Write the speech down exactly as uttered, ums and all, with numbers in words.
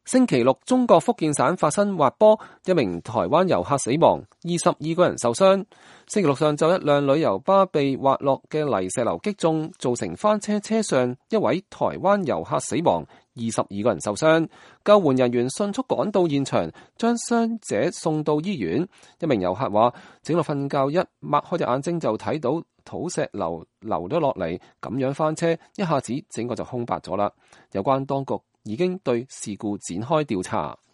星期六，中國福建省發生滑坡，一名台灣遊客死亡，二十二個人受傷。星期六上晝，一輛旅遊巴被滑落嘅泥石流擊中，造成翻車車上一位台灣遊客死亡，二十二個人受傷。救援人員迅速趕到現場，將傷者送到醫院。一名遊客話：整個瞓覺，一擘開隻眼睛就睇到土石流流咗落嚟，咁樣翻車，一下子整個就空白咗啦。有關當局已經對事故展開調查。